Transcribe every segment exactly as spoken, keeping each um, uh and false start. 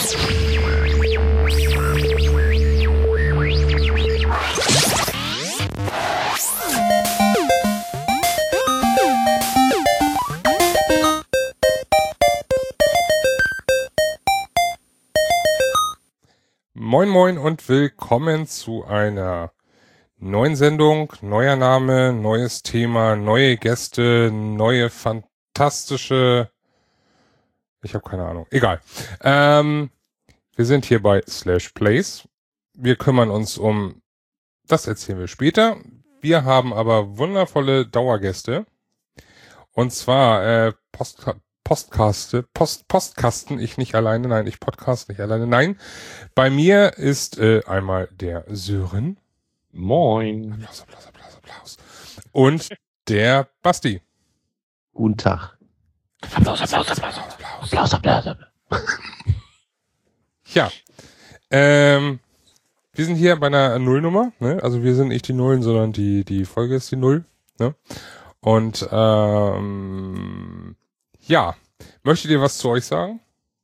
Moin Moin und willkommen zu einer neuen Sendung, neuer Name, neues Thema, neue Gäste, neue fantastische, ich habe keine Ahnung, egal. Ähm, wir sind hier bei Slash Plays. Wir kümmern uns um, das erzählen wir später. Wir haben aber wundervolle Dauergäste. Und zwar äh, Post Postkaste, Post, Postkasten, ich nicht alleine, nein, ich Podcast nicht alleine, nein. Bei mir ist äh, einmal der Sören. Moin. Applaus, Applaus, Applaus, Applaus. Und der Basti. Guten Tag. Applaus, Applaus, Applaus, Applaus, Applaus, Applaus, Applaus. Ja, ähm, wir sind hier bei einer Nullnummer, ne? Also wir sind nicht die Nullen, sondern die die Folge ist die Null, ne? Und ähm, ja, möchtet ihr was zu euch sagen?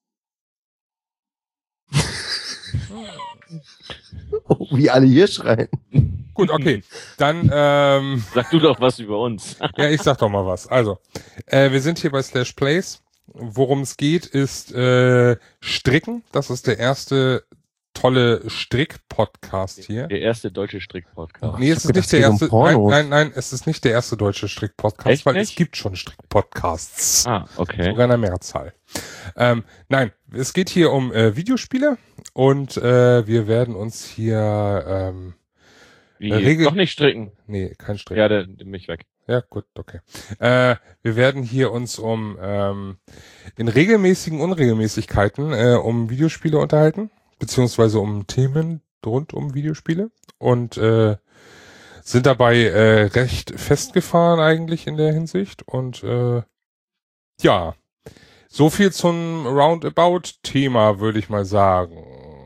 Oh, wie alle hier schreien. Gut, okay. Dann, ähm... Sag du doch was über uns. Ja, ich sag doch mal was. Also, äh, wir sind hier bei Slash Plays. Worum es geht, ist äh, Stricken. Das ist der erste tolle Strick-Podcast hier. Der erste deutsche Strick-Podcast. Nee, es ist nicht der erste. Nein, nein, nein, es ist nicht der erste deutsche Strick-Podcast, weil es gibt schon Strick-Podcasts. Ah, okay. Sogar in der Mehrzahl. Ähm, nein, es geht hier um äh, Videospiele und äh, wir werden uns hier ähm, Wie? äh, Regel- Doch nicht stricken. Nee, kein Stricken. Ja, der, der mich weg. Ja, gut, okay. Äh, wir werden hier uns um ähm, in regelmäßigen Unregelmäßigkeiten äh, um Videospiele unterhalten, beziehungsweise um Themen rund um Videospiele und äh, sind dabei äh, recht festgefahren eigentlich in der Hinsicht und äh, ja, so viel zum Roundabout-Thema, würde ich mal sagen.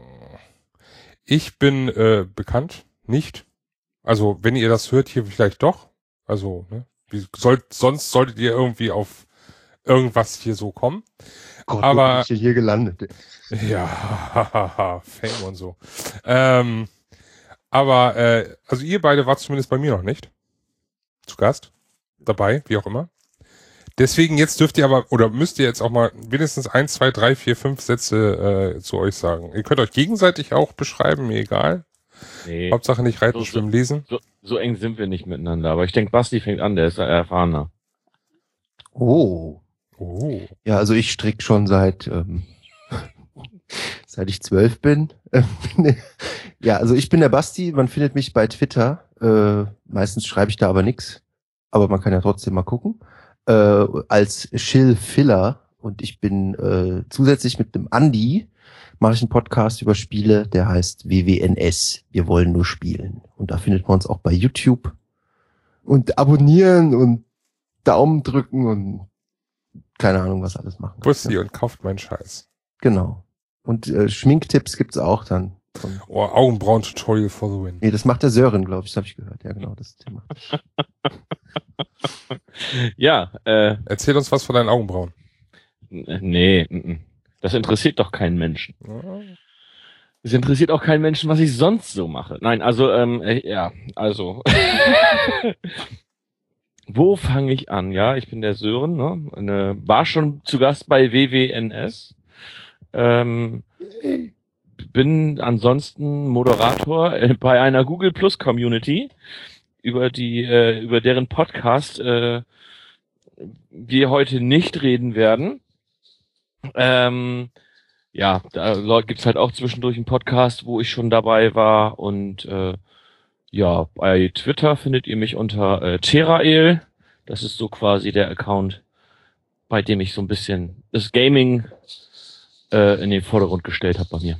Ich bin äh, bekannt, nicht. Also, wenn ihr das hört, hier vielleicht doch. Also, ne, wie sollt, sonst solltet ihr irgendwie auf irgendwas hier so kommen. Gott, Aber wo bin ich denn hier gelandet? Ja, Fame und so. Ähm, aber, äh, also ihr beide wart zumindest bei mir noch nicht zu Gast, dabei, wie auch immer. Deswegen jetzt dürft ihr aber, oder müsst ihr jetzt auch mal wenigstens eins, zwei, drei, vier, fünf Sätze äh, zu euch sagen. Ihr könnt euch gegenseitig auch beschreiben, mir egal. Nee. Hauptsache nicht reiten, So- schwimmen, lesen. So, so eng sind wir nicht miteinander. Aber ich denke, Basti fängt an, der ist erfahrener. Oh. Oh. Ja, also ich stricke schon seit, ähm, seit ich zwölf bin. Ja, also ich bin der Basti, man findet mich bei Twitter. Äh, meistens schreibe ich da aber nix. Aber man kann ja trotzdem mal gucken. Äh, als Chill Filler. Und ich bin äh, zusätzlich mit dem Andi, mache ich einen Podcast über Spiele, der heißt W W N S. Wir wollen nur spielen. Und da findet man uns auch bei YouTube. Und abonnieren und Daumen drücken und keine Ahnung, was alles machen. Bussi Ja, und kauft meinen Scheiß. genau. Und äh, Schminktipps gibt's auch dann. Von, Oh, Augenbrauen-Tutorial for the win. nee, das macht der Sören, glaube ich, das habe ich gehört. Ja, genau, das Thema. Ja, äh, Erzähl uns was von deinen Augenbrauen. n- nee, n- n. das interessiert doch keinen Menschen. Ja. Es interessiert auch keinen Menschen, was ich sonst so mache. Nein, also, ähm, äh, ja, also. Wo fange ich an? Ja, ich bin der Sören, ne? Eine, war schon zu Gast bei W W N S. Ähm, bin ansonsten Moderator äh, bei einer Google Plus Community, über die, äh, über deren Podcast äh, wir heute nicht reden werden. Ähm, ja, da lo- gibt's halt auch zwischendurch einen Podcast, wo ich schon dabei war und äh, ja, bei Twitter findet ihr mich unter äh, Terael. Das ist so quasi der Account, bei dem ich so ein bisschen das Gaming äh, in den Vordergrund gestellt habe bei mir.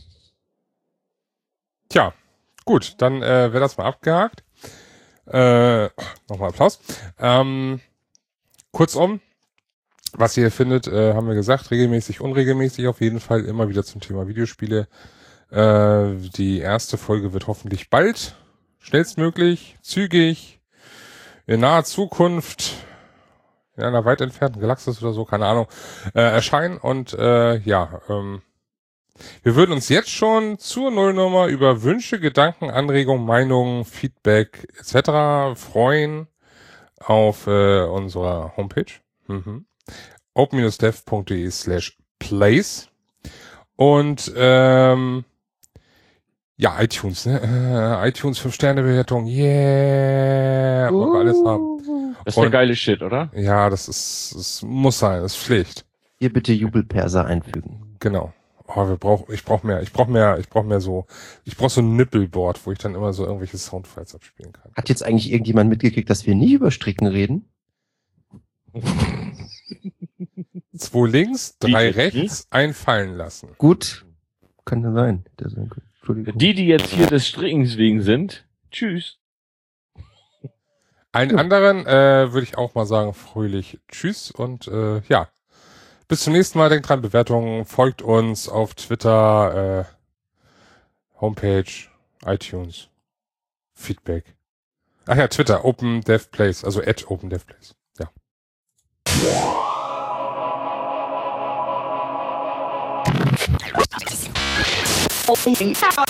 Tja, gut, dann äh, wäre das mal abgehakt. Äh, nochmal Applaus. Ähm, kurzum, was ihr findet, äh, haben wir gesagt, regelmäßig, unregelmäßig auf jeden Fall, immer wieder zum Thema Videospiele. Äh, die erste Folge wird hoffentlich bald, schnellstmöglich, zügig, in naher Zukunft, in einer weit entfernten Galaxis oder so, keine Ahnung, äh, erscheinen und äh, ja, ähm, Wir würden uns jetzt schon zur Nullnummer über Wünsche, Gedanken, Anregungen, Meinungen, Feedback et cetera freuen auf äh, unserer Homepage. Mhm. open-dev.de slash place. Und ähm, ja, iTunes, ne? Äh, iTunes fünf Sterne Bewertung, yeah, wollen wir alles haben. Das ist der geile Shit, oder? Ja, das ist, das muss sein, das ist Pflicht. Hier bitte Jubelperser einfügen. Genau. Oh, wir brauch, ich brauche mehr, ich brauche mehr, ich brauche mehr so, ich brauche so ein Nippelboard, wo ich dann immer so irgendwelche Soundfiles abspielen kann. Hat jetzt eigentlich irgendjemand mitgekriegt, dass wir nie über Stricken reden? Zwei links, drei Die- rechts, ein fallen lassen. Gut, kann ja sein. Das ist- Entschuldigung. Die, die jetzt hier des Strickens wegen sind, tschüss. Allen anderen äh, würde ich auch mal sagen, fröhlich tschüss und äh, ja, bis zum nächsten Mal. Denkt dran, Bewertungen, folgt uns auf Twitter, äh, Homepage, iTunes, Feedback. Ach ja, Twitter, OpenDevPlace, also at OpenDevPlace. Ja. Open